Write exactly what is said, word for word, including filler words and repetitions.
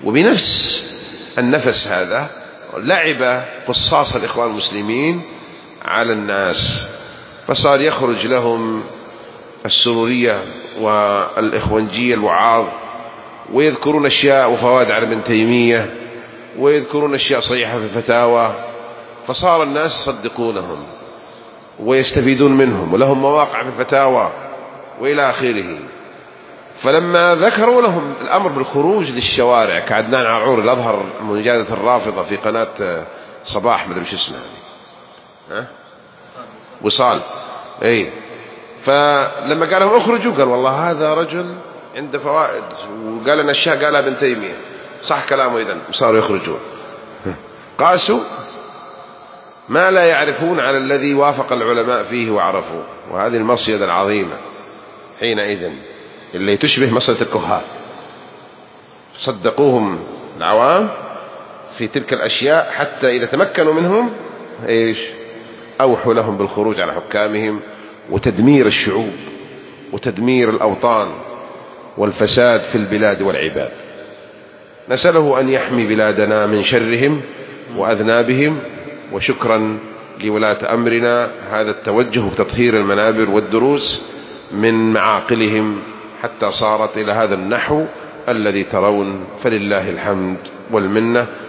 وبنفس النفس هذا لعب قصاص الإخوان المسلمين على الناس، فصار يخرج لهم السرورية والإخوانجية الوعاظ ويذكرون أشياء وفوائد على ابن تيمية ويذكرون أشياء صحيحة في الفتاوى، فصار الناس يصدقونهم ويستفيدون منهم ولهم مواقع في الفتاوى وإلى آخره. فلما ذكروا لهم الأمر بالخروج للشوارع كعدنان عرعور اللي أظهر منجادة الرافضة في قناة صباح مدري شو اسمها ها وصال اي، فلما قال لهم اخرجوا قال والله هذا رجل عنده فوائد وقال لنا اشياء قالها ابن تيمية صح كلامه، اذن وصاروا يخرجون. قاسوا ما لا يعرفون على الذي وافق العلماء فيه وعرفوا، وهذه المصيدة العظيمة حينئذ اللي تشبه مصيدة الكهان. صدقوهم العوام في تلك الأشياء حتى إذا تمكنوا منهم إيش أوحوا لهم بالخروج على حكامهم وتدمير الشعوب وتدمير الأوطان والفساد في البلاد والعباد. نسأله أن يحمي بلادنا من شرهم وأذنابهم، وشكرا لولاة أمرنا هذا التوجه بتطهير المنابر والدروس من معاقلهم حتى صارت إلى هذا النحو الذي ترون، فلله الحمد والمنة.